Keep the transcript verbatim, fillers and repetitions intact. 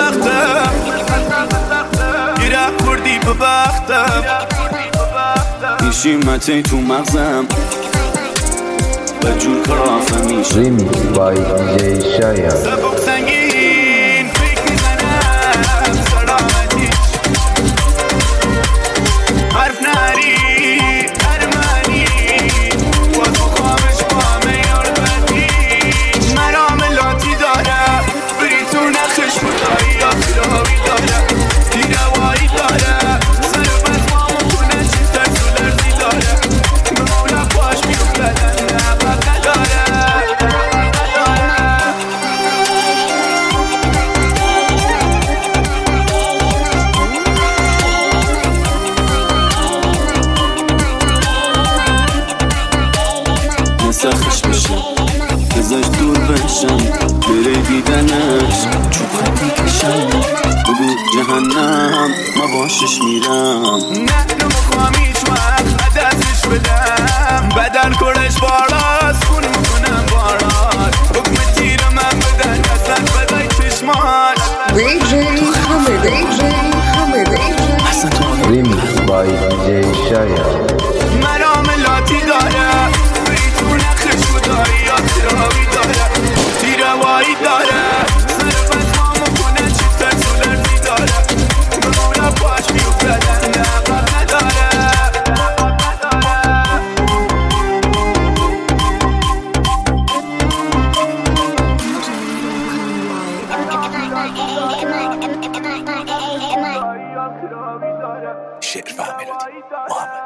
سختم گیره خوردی به بختم میشیمتی تو مغزم به جور کافه میشه ریمیکس بای دی جی شاید سبک سنگین فکر میزنم سلامتیش حرف نری ارمنی باز مخامش با همه یاربندیش مرام لاتی داره بری تو نخش بودایی یا خلاوی داره تیروایی داره سر بس مامو کنه چیزتر تو لرزی داره به مولا پاش میفتدن نبت نداره نسخش بشم ازش دور بشم بره دیدنش چوب خطی کشم بگو جهنم ما باشش میرم نه نمخوام هیچ وقت عددش بدم بدن کرش باراست خون میکنم بارات حکم تیر من بدن اصلا بدای چشمان دی جی حامد دی جی حامد اصلا تو ریمیکس بای دی جی شاید مرام لاتی داره بری تو نخش بودایی یا تیراوی داره تیروایی داره سر بس مامو کنه چیزتر تو لرزی داره به مولا پاش میفتدن نبت نداره شعر و ملودی محمد